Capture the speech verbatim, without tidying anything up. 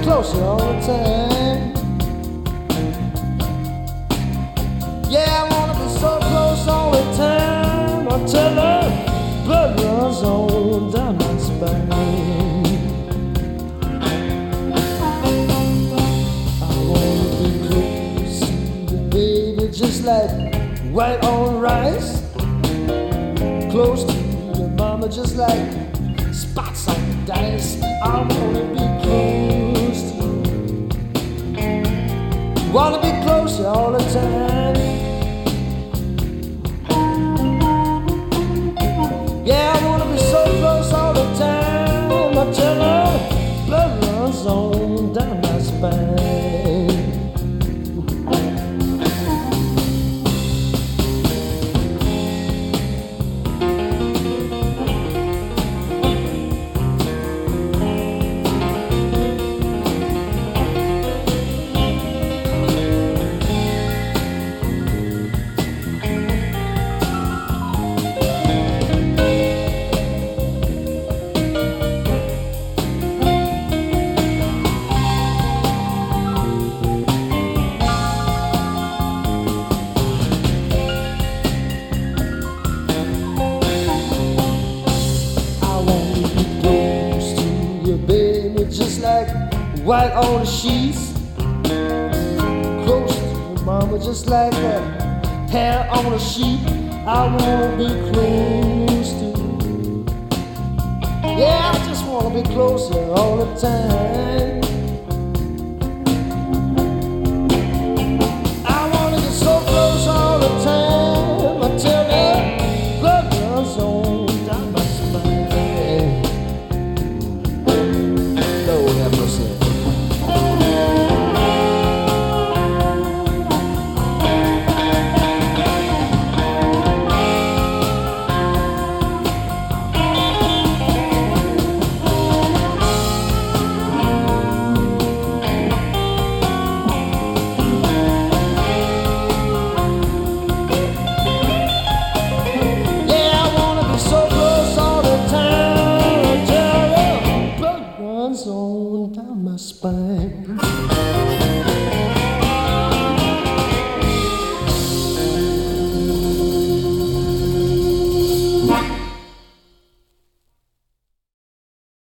closer all the time. Yeah, I wanna be so close all the time until the blood runs all down my spine. I wanna be close to you, baby, just like white on rice. Close to your mama, just like spots on the dice. I wanna be close to you. Wanna be closer all the time. Yeah, I wanna be so close all the time until the blood runs on down my spine. Just like white on the sheets. Close to your mama, just like that hair on a sheep. I wanna be close to you. Yeah, I just wanna be closer all the time.